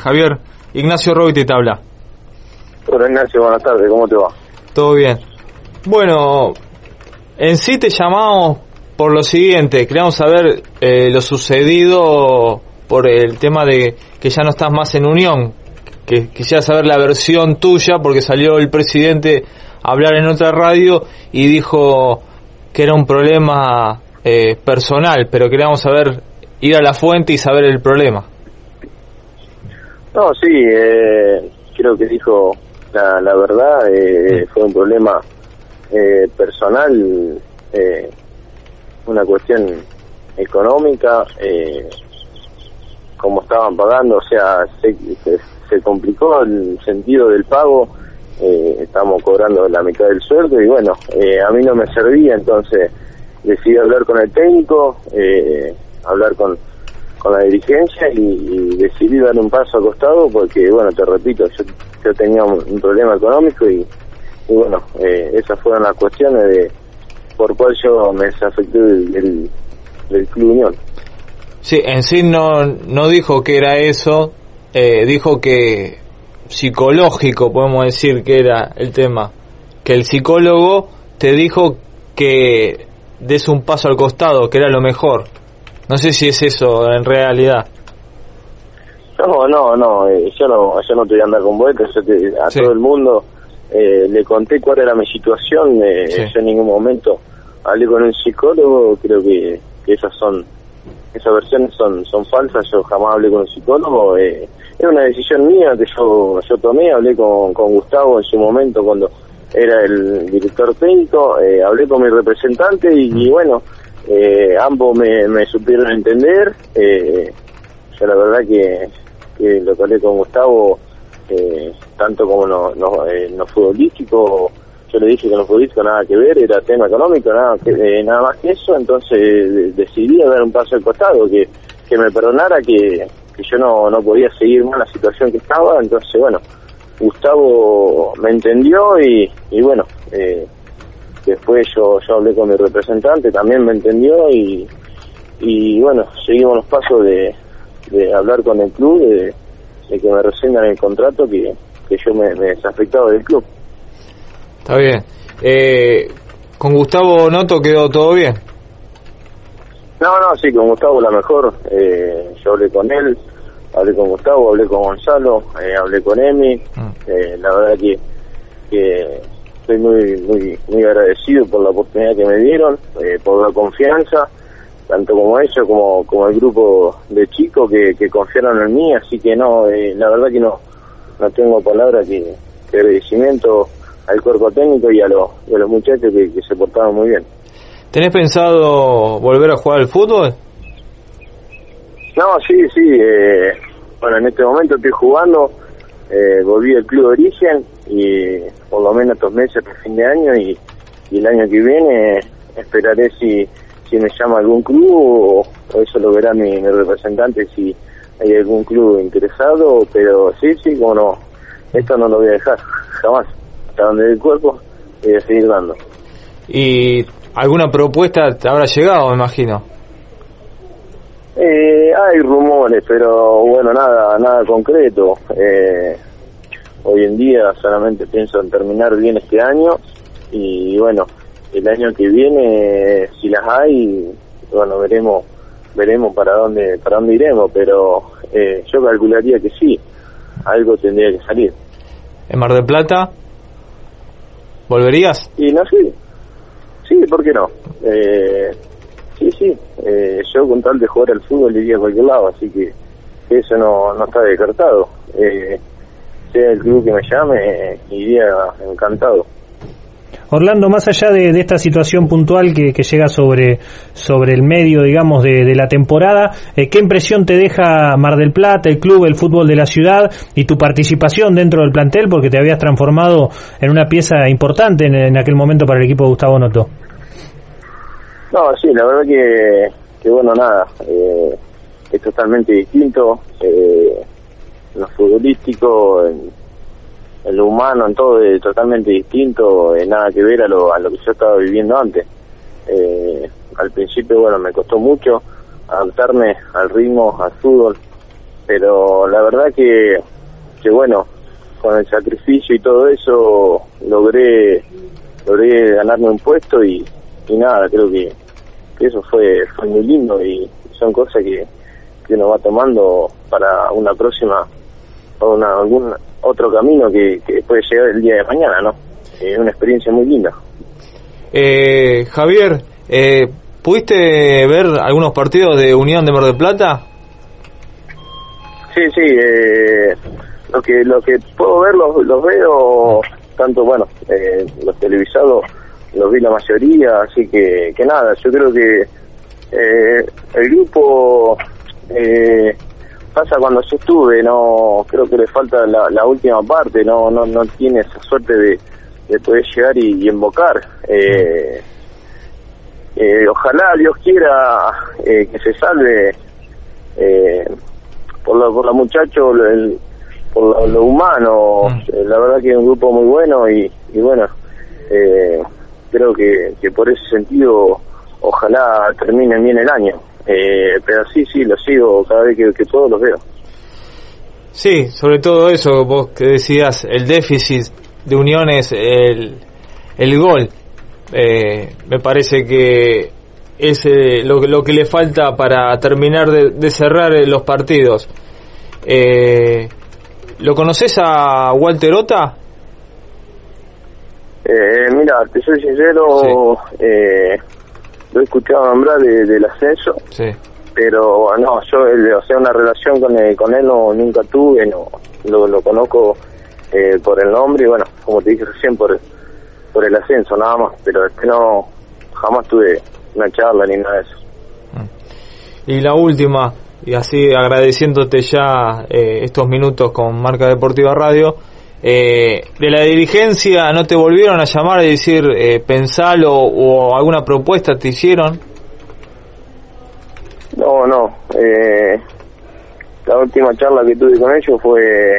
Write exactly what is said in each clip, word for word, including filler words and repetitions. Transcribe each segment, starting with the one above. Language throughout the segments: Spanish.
Javier, Ignacio Robiti te habla. Hola Ignacio, buenas tardes, ¿cómo te va? Todo bien. Bueno, en sí te llamamos por lo siguiente, queríamos saber eh, lo sucedido por el tema de que ya no estás más en Unión, que quisiera saber la versión tuya porque salió el presidente a hablar en otra radio y dijo que era un problema eh, personal, pero queríamos saber, ir a la fuente y saber el problema. No, sí, eh, creo que dijo la, la verdad, eh, fue un problema eh, personal, eh, una cuestión económica, eh, como estaban pagando, o sea, se, se, se complicó el sentido del pago, eh, estamos cobrando la mitad del sueldo y bueno, eh, a mí no me servía, entonces decidí hablar con el técnico, eh, hablar con con la dirigencia y, y decidí dar un paso al costado porque, bueno, te repito, yo, yo tenía un, un problema económico y, y bueno, eh, esas fueron las cuestiones de por cual yo me desafecté del, del, del Club Unión. Sí, en sí no, no dijo que era eso, eh, dijo que psicológico, podemos decir que era el tema, que el psicólogo te dijo que des un paso al costado, que era lo mejor. No sé si es eso en realidad. No, no, no, eh, yo no yo no te voy a andar con vueltas, yo te, a sí. todo el mundo eh, le conté cuál era mi situación, eh, sí. yo en ningún momento hablé con un psicólogo, creo que, que esas son esas versiones son son falsas, yo jamás hablé con un psicólogo, eh, era una decisión mía que yo yo tomé, hablé con, con Gustavo en su momento cuando era el director técnico, eh, hablé con mi representante y, y bueno, Eh, ambos me, me supieron entender, eh, yo la verdad que, que lo que hablé con Gustavo, eh, tanto como no, no, eh, no futbolístico, yo le dije que no futbolístico nada que ver, era tema económico, nada que, eh, nada más que eso, entonces de, decidí dar un paso al costado, que, que me perdonara, que, que yo no, no podía seguir más la situación que estaba, entonces bueno, Gustavo me entendió y, y bueno, eh, después yo yo hablé con mi representante, también me entendió y y bueno, seguimos los pasos de, de hablar con el club, de, de que me rescindan el contrato, que, que yo me, me desafectaba del club. Está bien. Eh, ¿Con Gustavo Noto quedó todo bien? No, no, sí, con Gustavo la mejor. Eh, yo hablé con él, hablé con Gustavo, hablé con Gonzalo, eh, hablé con Emi. Mm. Eh, la verdad que... que estoy muy muy muy agradecido por la oportunidad que me dieron, eh, por la confianza, tanto como ellos como como el grupo de chicos que, que confiaron en mí, así que no, eh, la verdad que no no tengo palabras que, que agradecimiento al cuerpo técnico y a los, y a los muchachos que, que se portaron muy bien. ¿Tenés pensado volver a jugar al fútbol? No, sí, sí, eh, bueno, en este momento estoy jugando, eh, volví al club de origen y por lo menos estos meses hasta fin de año y, y el año que viene esperaré si si me llama algún club o, o eso lo verá mi, mi representante si hay algún club interesado, pero sí, sí, como no, esto no lo voy a dejar jamás, hasta donde el cuerpo voy a seguir dando. ¿Y alguna propuesta te habrá llegado, me imagino? Eh, hay rumores, pero bueno, nada nada concreto. Eh, hoy en día solamente pienso en terminar bien este año y bueno, el año que viene si las hay, bueno, veremos veremos para dónde para dónde iremos, pero eh, yo calcularía que sí, algo tendría que salir. ¿En Mar del Plata volverías? Y no sé, sí, ¿por qué no? Eh, sí, sí, eh, yo con tal de jugar al fútbol iría a cualquier lado, así que eso no, no está descartado. Eh, sea el club que me llame, eh, iría encantado. Orlando, más allá de, de esta situación puntual que, que llega sobre sobre el medio, digamos, de, de la temporada, eh, ¿qué impresión te deja Mar del Plata, el club, el fútbol de la ciudad y tu participación dentro del plantel? Porque te habías transformado en una pieza importante en, en aquel momento para el equipo de Gustavo Noto. No, sí, la verdad que, que bueno, nada, eh, es totalmente distinto, eh, en lo futbolístico, en, en lo humano, en todo es totalmente distinto, eh, nada que ver a lo, a lo que yo estaba viviendo antes. Eh, al principio, bueno, me costó mucho adaptarme al ritmo, al fútbol, pero la verdad que, que bueno, con el sacrificio y todo eso logré logré ganarme un puesto y, y nada, creo que, que eso fue fue muy lindo y son cosas que, que uno va tomando para una próxima o una, algún otro camino que, que puede llegar el día de mañana, ¿no? Es una experiencia muy linda. Eh, Javier, eh, ¿pudiste ver algunos partidos de Unión de Mar del Plata? Sí, sí, eh, lo que lo que puedo ver los, los veo, tanto, bueno, eh, los televisados los vi la mayoría, así que, que nada, yo creo que eh, el grupo eh, pasa cuando yo estuve, no creo que le falta la, la última parte, no no no tiene esa suerte de, de poder llegar y, y invocar. Eh, eh, ojalá Dios quiera eh, que se salve eh, por lo, por los muchachos, el, por lo, lo humano. Eh, la verdad que es un grupo muy bueno y, y bueno, eh, creo que, que por ese sentido ojalá terminen bien el año. Eh, pero sí, sí, lo sigo cada vez que, que puedo, los veo. Sí, sobre todo eso, vos que decías, el déficit de Unión es el, el gol. Eh, me parece que es eh, lo, lo que le falta para terminar de, de cerrar eh, los partidos. Eh, ¿Lo conoces a Walter Ota? Eh, mira, te soy sincero, sí. eh, lo he escuchado nombrar de, del ascenso, sí. Pero no, yo, el, o sea, una relación con él, con él no, nunca tuve, no, lo, lo conozco eh, por el nombre y bueno, como te dije recién, por, por el ascenso nada más, pero después no, jamás tuve una charla ni nada de eso. Y la última, y así agradeciéndote ya eh, estos minutos con Marca Deportiva Radio, eh, de la dirigencia, ¿no te volvieron a llamar y decir eh, pensalo o alguna propuesta te hicieron? No, no, eh, la última charla que tuve con ellos fue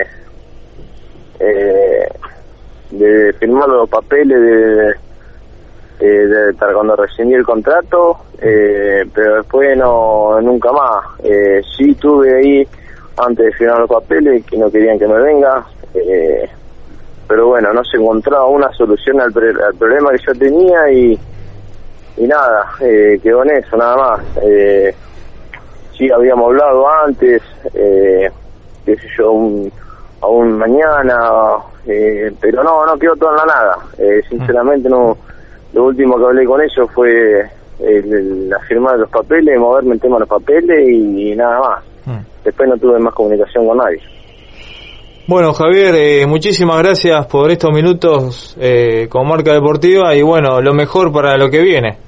eh, de firmar los papeles de, de, de para cuando rescindí el contrato, eh, pero después no, nunca más. Eh, sí tuve ahí antes de firmar los papeles que no querían que me venga, eh, pero bueno, no se encontraba una solución al, pre, al problema que yo tenía y, y nada, eh, quedó en eso nada más. Eh, sí habíamos hablado antes, eh, qué sé yo, un, aún mañana, eh, pero no, no quedó todo en la nada. Eh, sinceramente no, lo último que hablé con ellos fue el, el, la firma de los papeles, moverme el tema de los papeles y, y nada más. Mm. Después no tuve más comunicación con nadie. Bueno, Javier, eh, muchísimas gracias por estos minutos eh, con Marca Deportiva y bueno, lo mejor para lo que viene.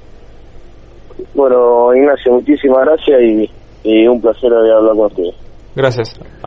Bueno, Ignacio, muchísimas gracias y, y un placer haber hablado con ustedes. Gracias.